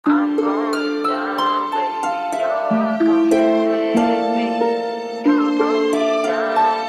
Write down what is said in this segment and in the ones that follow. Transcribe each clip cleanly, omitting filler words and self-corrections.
I'm going down, baby, you're coming with me. You broke me down,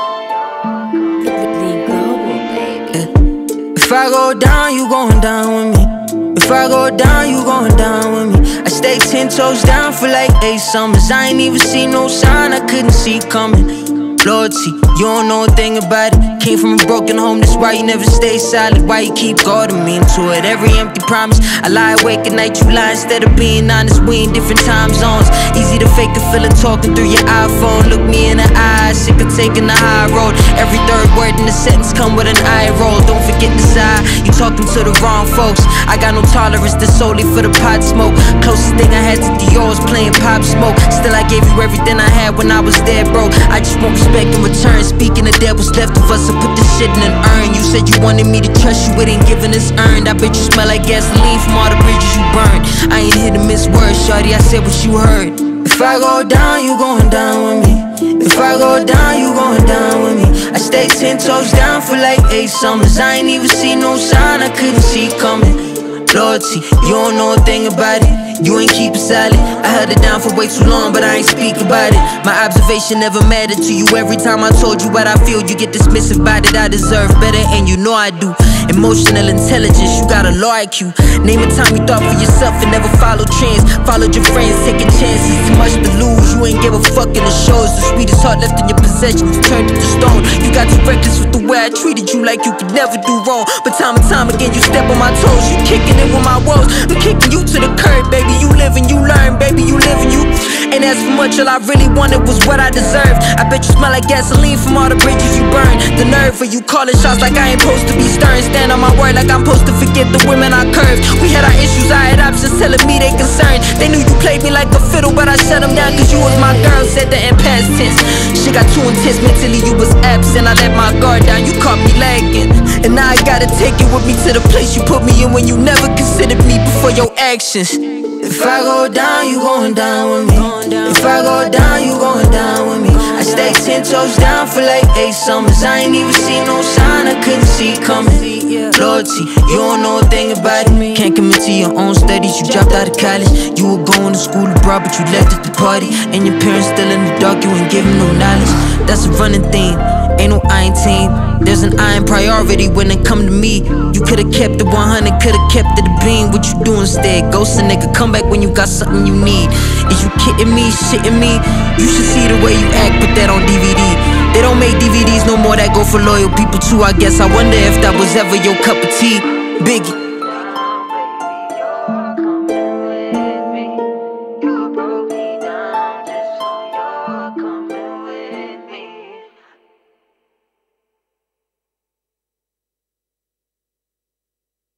just so you're coming with me. If I go down, you going down with me. If I go down, you going down with me. I stay 10 toes down for like 8 summers. I ain't even seen no sign I couldn't see coming. Loyalty, you don't know a thing about it. Came from a broken home, that's why you never stay silent. Why you keep guarding me into it? Every empty promise, I lie awake at night, you lie instead of being honest. We in different time zones. Easy to fake a feeling talking through your iPhone. Look me in the eye, sick of taking the high road. Every third word in the sentence come with an eye roll. Don't forget the side, you talking to the wrong folks. I got no tolerance, that's solely for the pot smoke. Closest thing I had to Dior was playing Pop Smoke. Still I gave you everything I had when I was dead broke. I just want respect in return. Speaking of that, what's left of us, I put this shit in an urn. You said you wanted me to trust you, it ain't giving us earned. I bet you smell like gasoline from all the bridges you burned. I ain't here to miss words, shawty, I said what you heard. If I go down, you going down with me. If I go down, you going down with me. I stay 10 toes down for like 8 summers. I ain't even seen no sign I couldn't see coming. Loyalty, you don't know a thing about it. You ain't keep it silent. I held it down for way too long, but I ain't speak about it. My observation never mattered to you. Every time I told you what I feel, you get dismissive about it. I deserve better, and you know I do. Emotional intelligence, you got a low IQ. Name a time you thought for yourself and never followed trends. Followed your friends, taking chances, too much to lose. You ain't give a fuck in the shows. The sweetest heart left in your possessions turned into stone. You got too reckless with the way I treated you, like you could never do wrong. But time and time again, you step on my toes. You kicking it with my woes. I'm kicking you to the curb, baby. You live and you learn, baby. You live and you ain't asked for much. All I really wanted was what I deserved. I bet you smell like gasoline from all the bridges you burned. The nerve of you calling shots like I ain't supposed to be stern. Stand on my word like I'm supposed to forget the women I curved. We had our issues, I had options telling me they concerned. They knew you played me like a fiddle, but I shut them down cause you was my girl. Said that in past tense. Shit got too intense mentally, you was absent. I let my guard down, you caught me lagging. And now I gotta take it with me to the place you put me in when you never considered me before your actions. If I go down, you going down with me. If I go down, you going down with me. I stay 10 toes down for like 8 summers. I ain't even seen no sign I couldn't see coming. Loyalty, you don't know a thing about it. Can't commit to your own studies. You dropped out of college. You were going to school abroad, but you left at the party. And your parents still in the dark, you ain't giving no knowledge. That's a running theme, ain't no iron team. There's an iron priority when it come to me. You could've kept it 100, could've kept it a beam. What you do instead? Ghost a nigga, come back when you got something you need. Is you kidding me, shitting me? You should see the way you act, put that on DVD. They don't make DVDs no more that go for loyal people too, I guess. I wonder if that was ever your cup of tea. Biggie.